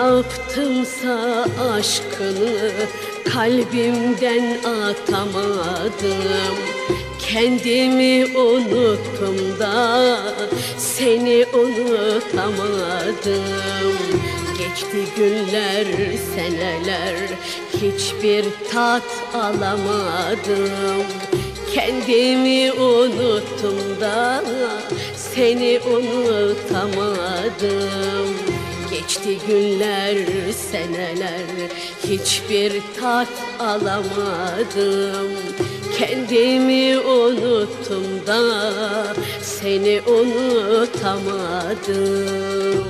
yaptımsa aşkını kalbimden atamadım. Kendimi unuttum da seni unutamadım. Geçti günler, seneler, hiçbir tat alamadım. Kendimi unuttum da seni unutamadım. Geçti günler, seneler, hiçbir tat alamadım. Kendimi unuttum da seni unutamadım.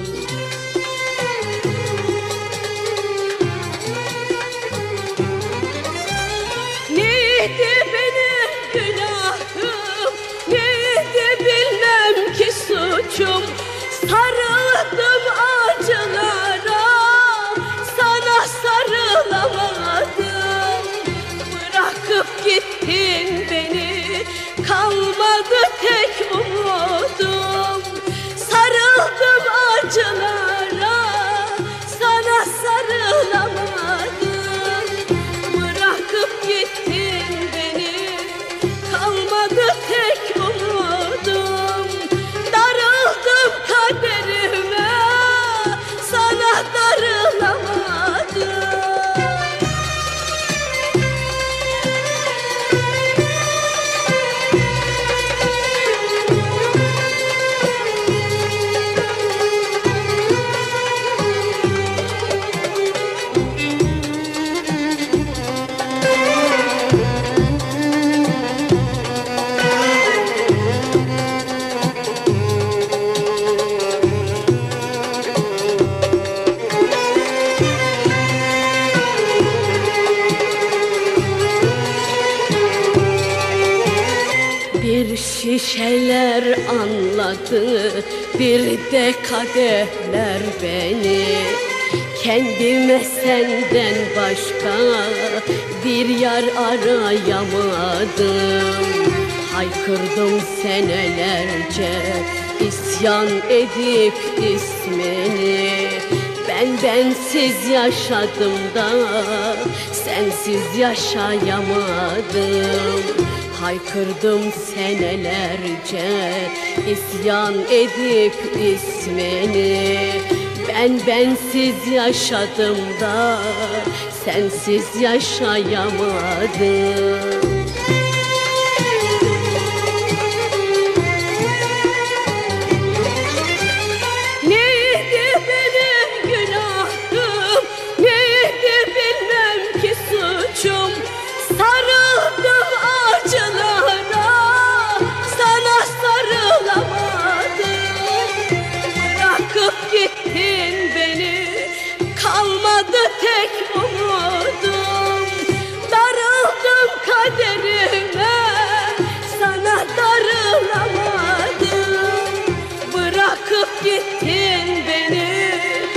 Neydi benim günahım, neydi bilmem ki suçum. Sarıldım acılara, sana sarılamadım. Bırakıp gittin beni, kalmadı tek umudum. Sarıldım acılara, sana sarılamadım. Bırakıp gittin beni, kalmadı tek umudum. Darıldım kaderime, sana darılamadım. Bir şişeler anladı, bir de kadehler beni. Kendime senden başka bir yar arayamadım. Haykırdım senelerce isyan edip ismini. Ben bensiz yaşadım da sensiz yaşayamadım. Haykırdım senelerce isyan edip ismini. Ben bensiz yaşadım da sensiz yaşayamadım. Neydi benim günahım, neydi bilmem ki suçum. Sarıldım acılara, sana sarılamadım. Bırakıp gittin beni, kalmadı tek umudum. Darıldım kaderime, sana darılamadım. Bırakıp gittin beni,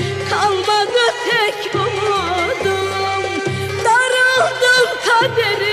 kalmadı tek umudum. Darıldım kaderime,